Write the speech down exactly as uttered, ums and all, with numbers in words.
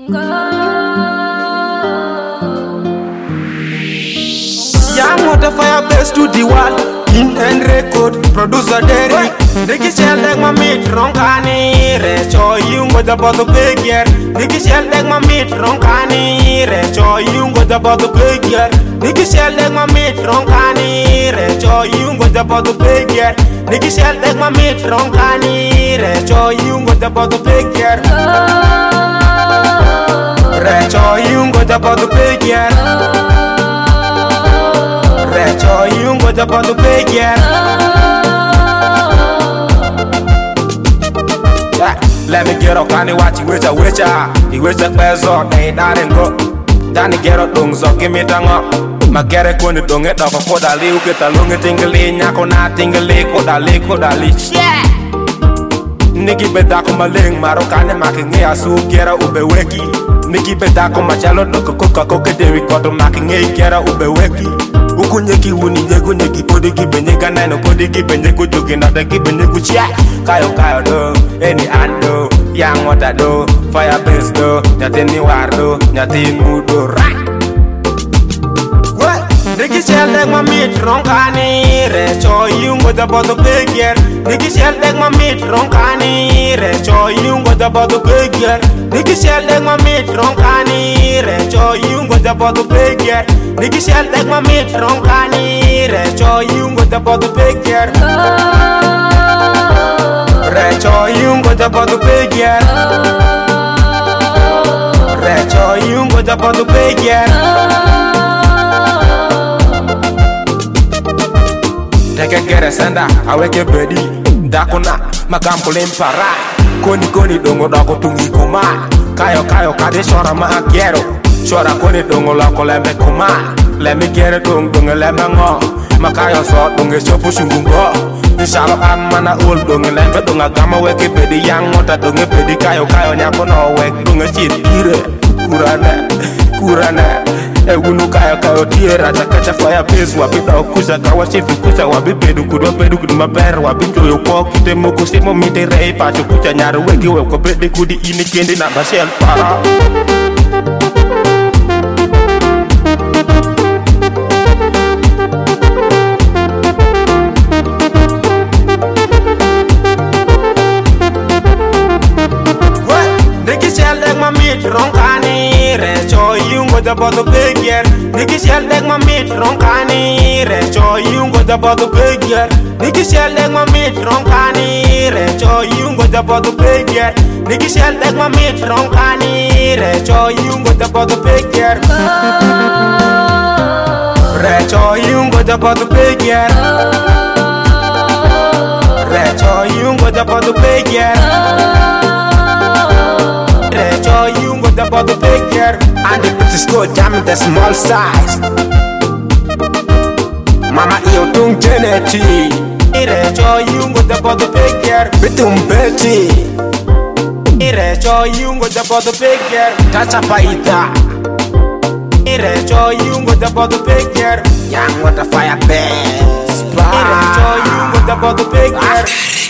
Young water fire best to the wall. In and record, producer Derek. Nicky shell like my meat, ronkani. Recho, you got about the big year. Nicky shell like my meat, ronkani. Recho, you got about the big year. Nicky shell like my meat, ronkani. Recho, you got about the big year. Nicky shell like my meat, ronkani. Recho, you got about the big year. Recho, you got about the big year. Recho, you got about the big year. Let me get up, can you watch you with a witcher? You wish a peso, they don't go. Danny get up, don't so give me tongue up. Magere kone don't get off a koda liu, get a lunga tingly, nako na tingly, koda li, koda li. Niki bedako maling, marokane making a su, gera ube weki. Niki bedako machalo, look coca coca, dewi koto making a gera ube weki. Ukunyeki wuni nyegu nyeki podiki benyeka nano podiki benyeku joki nata ki benyeku chia kayo kayo do eni ando yang wata do fire base do nyati ni wardo nyati mudo right. What? Niki shell like my meat ronkani recho you got about the big year. Niki shell like my meat ronkani recho you got about the big year. Niki shell like my meat ronkani recho you got about the big year. Niki shell like my meat ronkani recho you got about the big year. Recho you got about the big year. Recho you got about the big year. Take a get a sender, I wake a ready. Dakona, Magampolin para. Koni koni dongo dako tungi kuma. Kayo kayo kade shora ma agero. Shora koni dongo lako leme kuma. Lemme get a dung dung a lemon. Makayo sort dung a chopu shungungo. The shallow amana old dung a lemon dung a gamma wake pedi young water dung a pedi kayo kayo nyakono wake dung a shit kire. Kurana, kurana. E wunu kaya kayo tierra chakacha fire base wabida okuza kawa shifu kuza wabibedu kudo bedu kudu maber wabinjo yoko kite moko simo mite rei pacho kucha nyaru wegi weko bede kudi ini kendi na bashel para. Niki shell like my meat ronkani recho you got about the big year. Niki shell like my meat ronkani recho you got about the big year. Niki shell like my meat ronkani recho you got about the big year. Niki shell like my meat ronkani recho you got about the big year. Recho you got about the big year. Recho you got about the big year. Recho you got about the big year. And the British go jam the small size. Mama io tung geneti. Recho you got about the big year. Bitum beti. Recho you got about the big year. Tacha paita. Recho you got about the big year. Young water fire base. Recho you got about the big year.